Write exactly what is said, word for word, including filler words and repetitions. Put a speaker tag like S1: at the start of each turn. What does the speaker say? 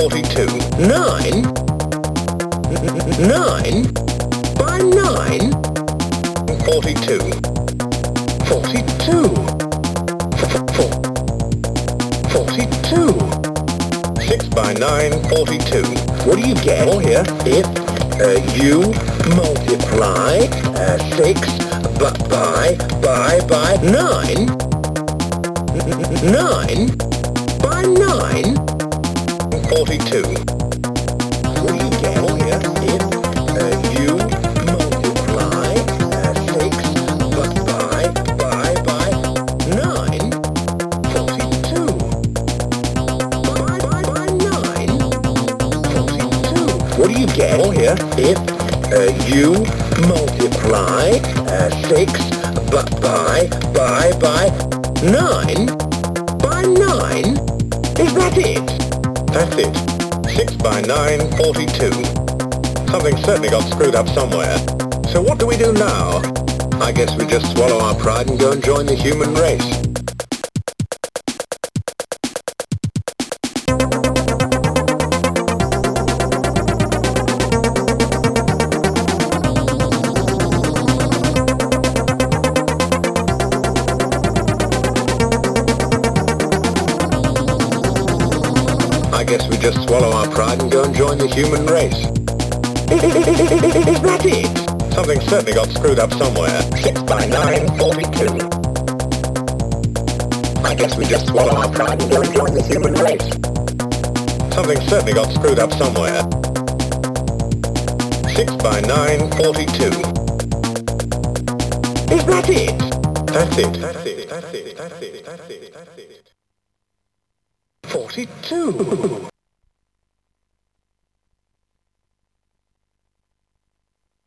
S1: forty-two. nine, nine by nine, forty-two. forty-two. forty-two. six by nine, forty-two. What do you get? Oh, here. If uh, you multiply uh, six by, by, by, by nine, nine by nine, forty-two. What do you get? Oh, here. If uh, you multiply uh, six by, by, by, by nine, forty-two. By, by, by nine, forty-two. What do you get? Oh, here. If uh, you multiply uh, six by, by, by, by nine by nine, is that it? That's it. six by nine, forty-two. Something certainly got screwed up somewhere. So what do we do now? I guess we just swallow our pride and go and join the human race. I guess we just swallow our pride and go and join the human race. Is that it? Something certainly got screwed up somewhere. six by nine, forty-two. I guess we just swallow our pride and go and join the human race. Something certainly got screwed up somewhere. six by nine, forty-two. Is that it? That's it. That's it. That's it. That's it. That's it. That's it. forty-two.